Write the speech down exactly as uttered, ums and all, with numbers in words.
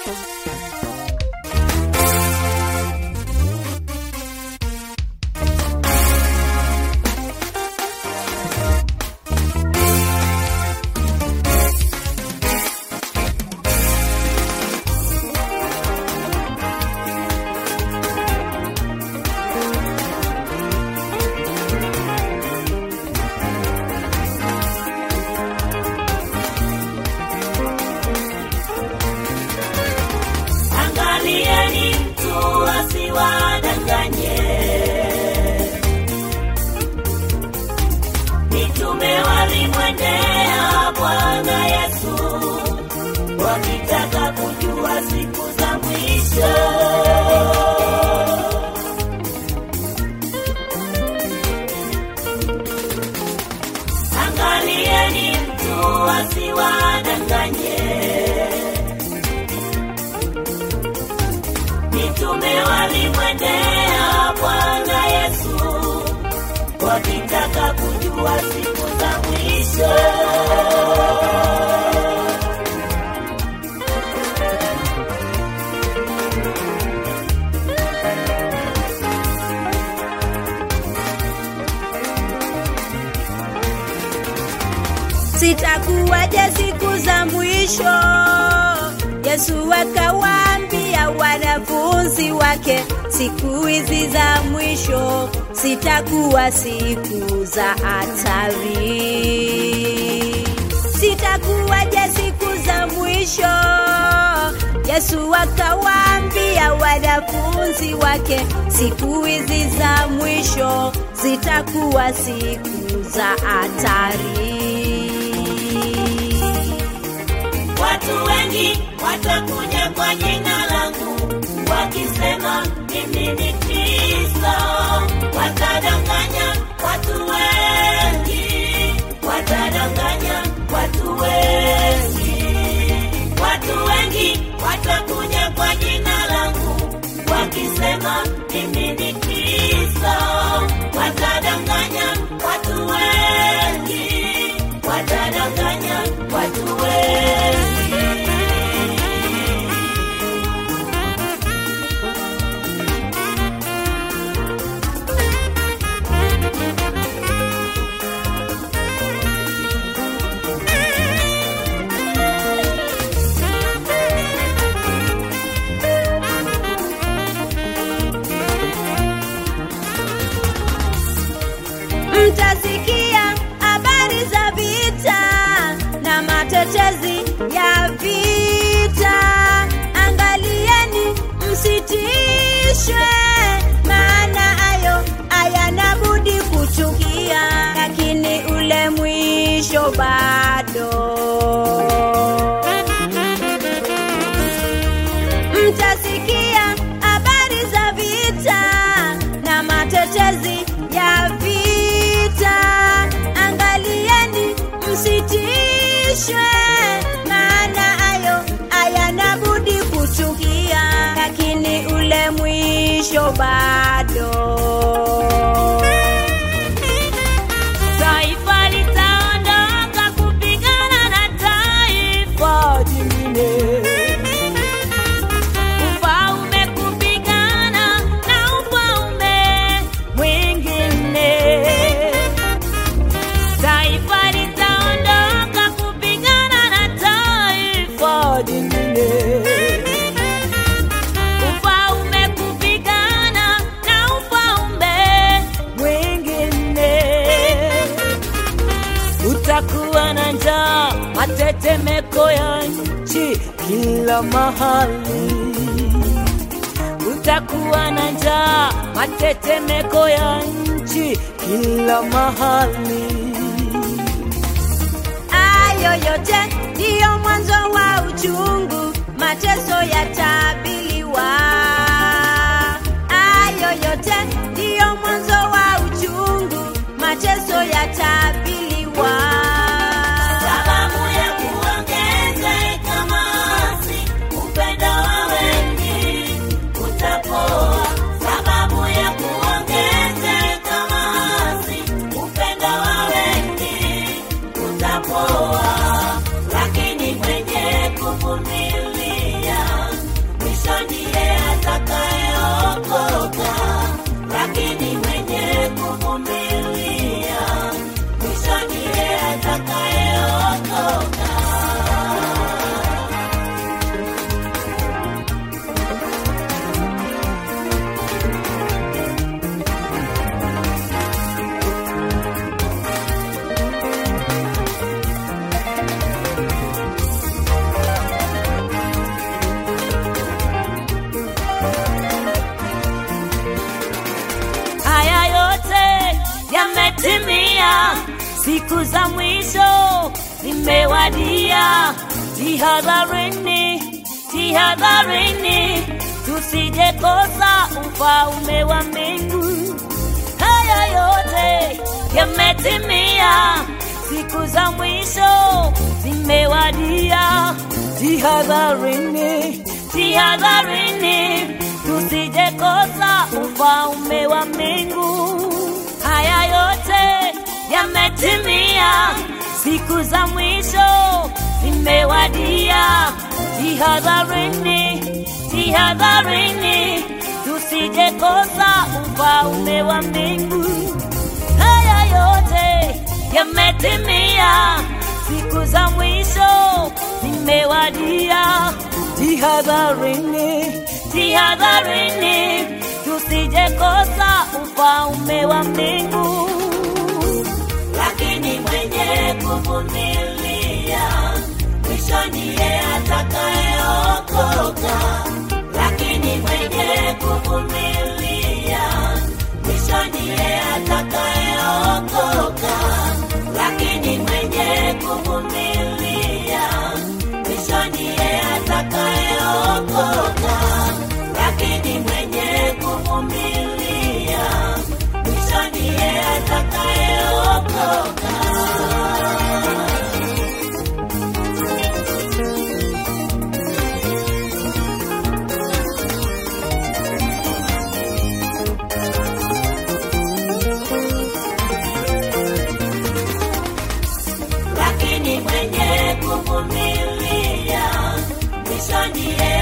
wakitaka kujua siku za mwisho. Angalieni mtu asiwadanganye, mitume walimwendea Bwana Yesu wakitaka kujua siku za mwisho. Sitakuwaje siku za mwisho? Yesu akawaambia wanafunzi wake, siku hizi za mwisho sitakuwa siku za hatari. Sitakuwaje siku za mwisho? Yesu akawaambia wanafunzi wake, siku hizi za mwisho zitakuwa siku za hatari. Watu wengi watakuja kwa jina langu wakisema mimi ni Kristo. Watadanganya watu wengi, watadanganya watu wengi. Watu wengi watakuja kwa jina langu wakisema mimi ni Kristo. Watadanganya watu wengi, watadanganya watu wengi. Mtasikia habari za vita na matetezi ya vita. Angalieni msitishwe, maana hayo hayana budi kutukia, lakini ule mwisho bado. Mtasikia habari za vita na matetezi ya vita. Angalieni msitishwe, maana hayo hayana budi kutukia, lakini ule mwisho bado. Taifa litaondoka kupigana na taifa jingine. Ufalme kupigana na ufalme mwingine. Taifa litaondoka kupigana na taifa jingine. Ufalme kupigana na ufalme mwingine. Utakuwa na njaa, matetemeko ya nchi kila mahali. Utakuwa na njaa, matetemeko ya nchi kila mahali. Hayo yote ndiyo mwanzo wa uchungu, mateso yatabiliwa. Hayo yote ndiyo mwanzo wa uchungu, mateso yatabiliwa. Sababu ya kuongezeka maasi, upendo wa wengi utapoa. Sababu ya kuongezeka maasi, upendo wa wengi utapoa. Lakini mwenye kuvumilia siku za mwisho zimewadia. Jihadharini, jihadharini, tusije kosa ufalme wa mbingu. Haya yote yametimia, siku za mwisho zimewadia. Jihadharini, jihadharini, tusije kosa ufalme wa mbingu. Haya yote yametimia, siku za mwisho zimewadia. Jihadharini, jihadharini, tusije kosa ufalme wa mbingu. Haya yote yametimia, siku za mwisho zimewadia. Jihadharini, jihadharini, tusije kosa ufalme wa mbingu. Lakini mwenye kuvumilia, mwisho ndiye atakayeokoka. Lakini mwenye kuvumilia, mwisho ndiye atakayeokoka. Lakini mwenye kuvumilia, mwisho ndiye atakayeokoka. Lakini mwenye kuvumilia, mwisho ndiye atakayeokoka. Lakini mwenye kuvumilia, mwisho ndiye